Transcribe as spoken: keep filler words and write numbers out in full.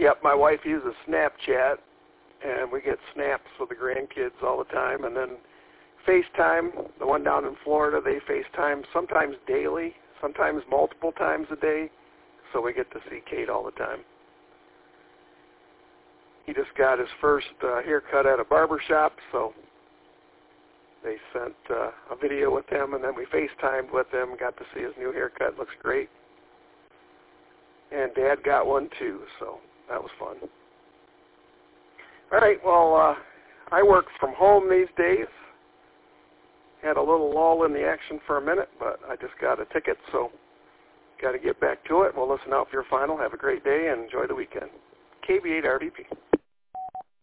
Yep, my wife uses Snapchat, and we get snaps with the grandkids all the time. And then FaceTime, the one down in Florida, they FaceTime sometimes daily, sometimes multiple times a day, so we get to see Kate all the time. He just got his first uh, haircut at a barber shop, so they sent uh, a video with him, and then we FaceTimed with him, got to see his new haircut. Looks great. And Dad got one too, so that was fun. All right, well, uh, I work from home these days. Had a little lull in the action for a minute, but I just got a ticket, so got to get back to it. We'll listen out for your final. Have a great day and enjoy the weekend. K B eight R D P.